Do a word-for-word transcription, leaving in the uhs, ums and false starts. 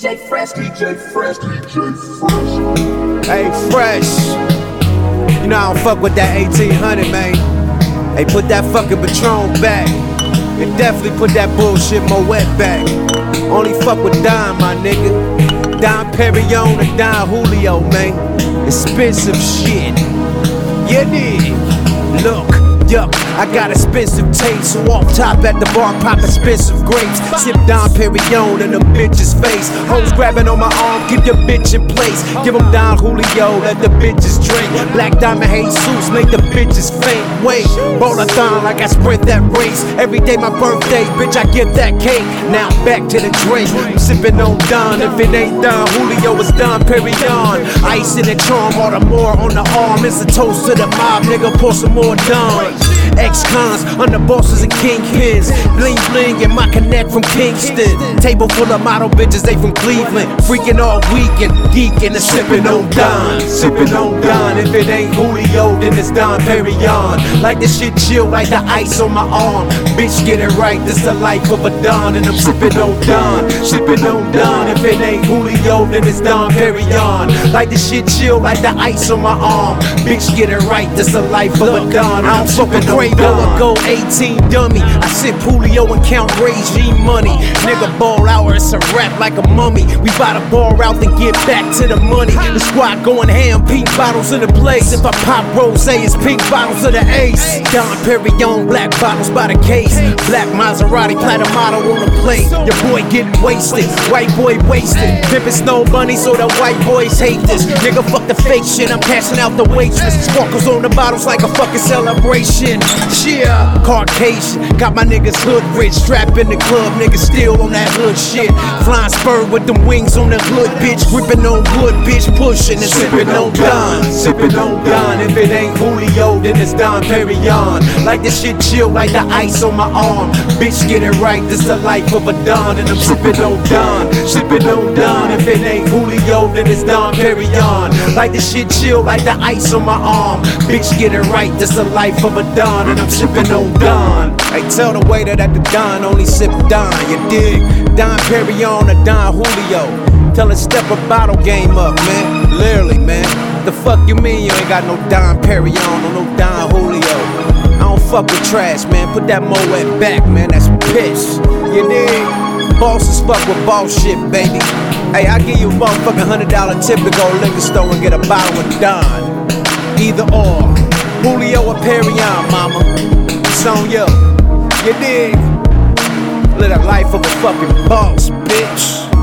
J Fresh, D J Fresh, D J Fresh. Hey, Fresh. You know I don't fuck with that eighteen hundred, man. Hey, put that fucking Patron back. And definitely put that bullshit Moet back. Only fuck with Don, my nigga. Don Perignon and Don Julio, man. Expensive shit. You dig? Look. Yuck, I got expensive taste, so off top at the bar pop expensive grapes. Sip Don Perignon in a bitch's face. Hoes grabbing on my arm, keep your bitch in place. Give them Don Julio, let the bitches drink. Black Diamond Jesus, make the bitches faint. Wait, roll-a-thon like I sprint that race. Every day my birthday, bitch, I get that cake. Now back to the drink, I'm sipping on Don. If it ain't Don Julio, it's Don Perignon. Ice in the charm, all the more on the arm. It's a toast to the mob, nigga, pour some more Don. Ex-cons, underbosses and kingpins. Bling bling in my connect from Kingston. Table full of model bitches, they from Cleveland. Freaking all weekend, geeking and sipping on Don. Sipping on Don, if it ain't Julio, then it's Don Perignon. Like this shit chill, like the ice on my arm. Bitch, get it right, this the life of a Don. And I'm sipping on Don, sipping on Don. If it ain't Julio, then it's Don Perignon. Like this shit chill, like the ice on my arm. Bitch, get it right, this the life of a Don. I'm sipping on Don. Go eighteen dummy. I sip Julio and count regime money. Nigga ball hour, it's a rap like a mummy. We buy the ball out and get back to the money. The squad going ham, pink bottles in the place. If I pop rose, it's pink bottles of the ace. Don Perignon, black bottles by the case. Black Maserati, platinum model on the plate. Your boy getting wasted, white boy wasted. Pimpin' Snow Bunny, so the white boys hate this. Nigga, fuck the fake shit, I'm passing out the waitress. Sparkles on the bottles like a fucking celebration. Yeah, Caucasian, got my niggas hood rich. Strapped in the club, niggas still on that hood shit. Flying spur with them wings on the hood, bitch. Gripping on wood, bitch, pushing and sipping on Don. Sipping on Don, if it ain't Julio, then it's Don Perignon. Like this shit chill, like the ice on my arm. Bitch, get it right, this the life of a Don. And I'm sipping on Don, sipping on Don. If it ain't Julio, then it's Don Perignon. Like this shit chill, like the ice on my arm. Bitch, get it right, this the life of a Don. And I'm sipping on Don. Hey, tell the waiter that the Don only sip Don, you dig? Don Perignon or Don Julio. Tell her step a bottle game up, man. Literally, man. The fuck you mean you ain't got no Don Perignon or no Don Julio? I don't fuck with trash, man. Put that Moet back, man. That's piss. You dig? Bosses fuck with boss shit, baby. Hey, I give you a motherfucking one hundred dollar tip to go to liquor store and get a bottle of Don. Either or. Julio or Perignon, mama. It's on you. You dig? Live the life of a fucking boss, bitch.